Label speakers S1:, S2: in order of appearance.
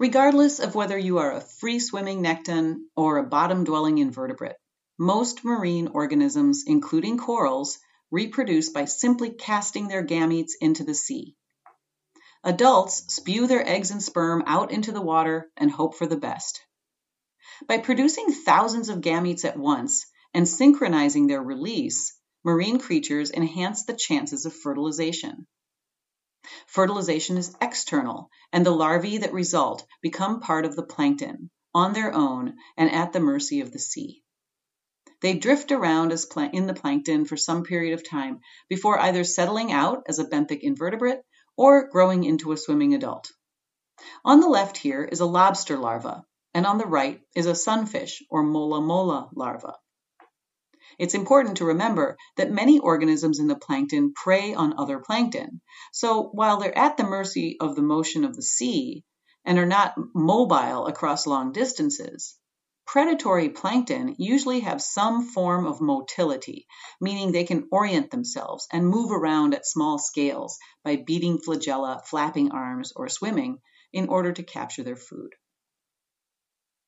S1: Regardless of whether you are a free-swimming nekton or a bottom-dwelling invertebrate, most marine organisms, including corals, reproduce by simply casting their gametes into the sea. Adults spew their eggs and sperm out into the water and hope for the best. By producing thousands of gametes at once and synchronizing their release, marine creatures enhance the chances of fertilization. Fertilization is external, and the larvae that result become part of the plankton, on their own and at the mercy of the sea. They drift around in the plankton for some period of time before either settling out as a benthic invertebrate or growing into a swimming adult. On the left here is a lobster larva, and on the right is a sunfish or mola mola larva. It's important to remember that many organisms in the plankton prey on other plankton. So while they're at the mercy of the motion of the sea and are not mobile across long distances, predatory plankton usually have some form of motility, meaning they can orient themselves and move around at small scales by beating flagella, flapping arms, or swimming in order to capture their food.